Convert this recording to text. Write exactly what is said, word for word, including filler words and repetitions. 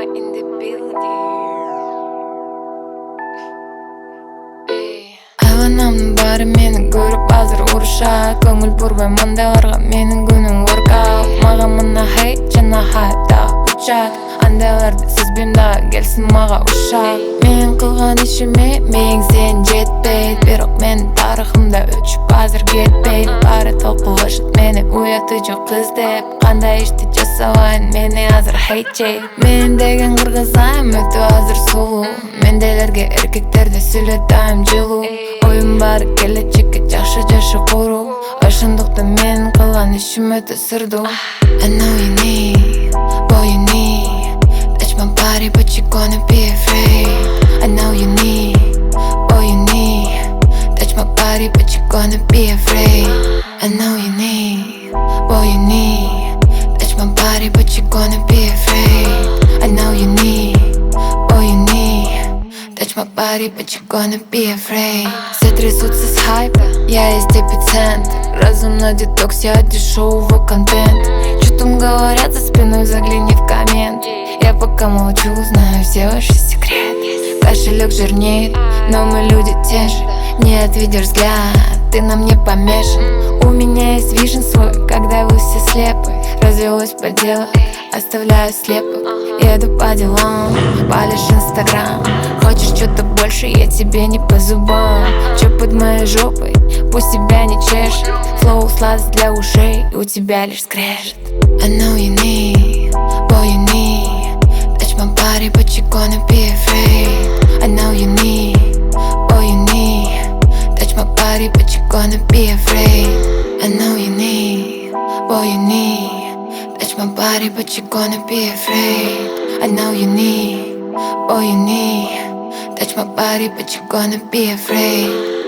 Mama in the building. Ey. Hayvanamның бары мені көріп азыр ұрышат. Көңіл бұрбай мандайларға менің күнім workout. Маған мына хейт жана хайпта учат. Андайларды сезбейм да келсін маға ұшақ. Мен қылған ішіме мең сен жетпейді. Бирок менің тарихымда өчүп азыр кетпейді. Бары толқылышып мені уятычу қыз деп. Қандай ішті жасабайын мені азыр хейт жейді. Мен деген қырғызайым өтө азыр сұлу. Менделерге эркектерде сүйлөтайым жылуу. Ойым бар келечекке жакшы жашы куруу. Ошондуктан мен кылган ишим өтө сырдуу. I know you need, boy you need. Touch my body but you gonna be afraid. I know you need, boy you need. Touch my body but you gonna be afraid. I know you need, boy you need. Touch my body but you gonna be afraid. I know you need, boy you need. Touch my body but you gonna be afraid. Все трясутся с хайпа, я есть эпицентр. Разум на детоксе от дешевого контента. Что там говорят за спиной, загляни в коммент. Я пока молчу, знаю все ваши секреты. Кошелек жирнеет, но мы люди те же. Не отведешь взгляд, ты на мне помешан. У меня есть вижен свой, когда вы все слепы. Развелось по делу, оставляю слепых. Еду по делам, палишь инстаграм. Хочешь что-то больше, я тебе не по зубам. Чё под моей жопой, пусть тебя не чешет. Флоу сладость для ушей, и у тебя лишь скрежет. I know you need, boy you need. Touch my body but you gonna be afraid. I know you need, boy you need. Touch my body but you gonna be afraid. I know you need, boy you need. Touch my body but you gonna be afraid. I know you need, boy you need. Touch my body but you gonna be afraid.